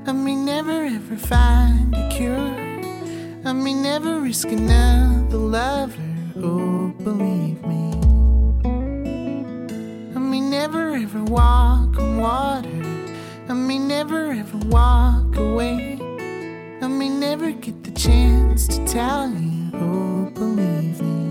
I may never ever find a cure. I may never risk another lover. Oh, believe me. I may never ever walk on water. I may never ever walk away. I may never get the chance to tell you. Oh, believe me.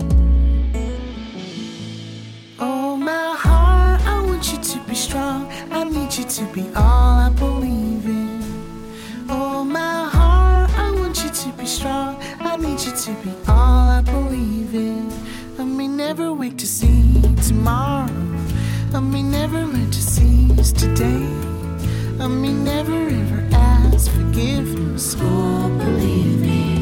Oh, my heart, I want you to be strong. I need you to be all I believe in. Oh, my heart, I want you to be strong. I need you to be all I believe in. I may never wake to see tomorrow. I may never learn to seize today. I may never ever ask forgiveness. Oh, believe me.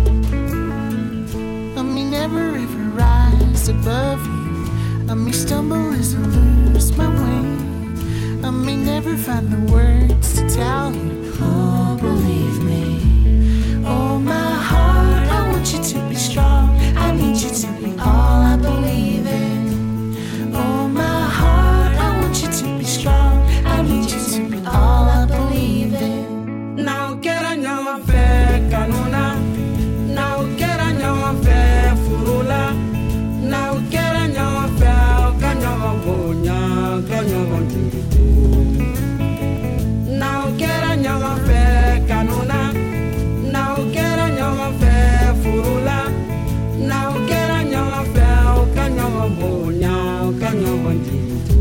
I may never ever rise above you. I may stumble as I lose my way. I may never find the words to tell you. Oh, believe me. Oh, my heart, I want you to be strong. I need you to be all I believe in. Oh, my heart, I want you to be strong. I need you to be all I believe in. Now get on your fair canona. Now get on your fair furula. Now get on your fair canyogonya, canyogontitu. Now get on your fair canona. Now get on your fair furula. Now get on your fair canyogonya, canyogontitu.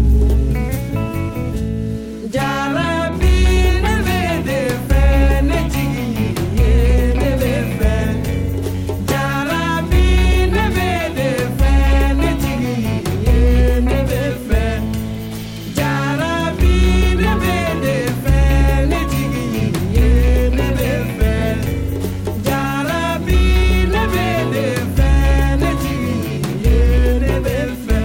Jarabi neve de fe ne jigi neve fe. Jarabi neve de fe ne jigi neve fe. Jarabi neve de fe ne jigi neve fe. Jarabi neve de fe ne jigi neve fe.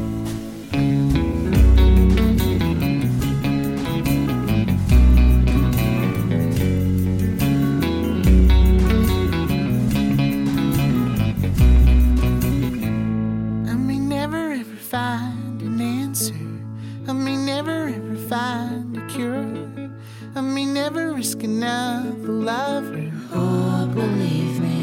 I may never ever find an answer. I may never ever find a cure. I may never risk another lover. Oh, believe me.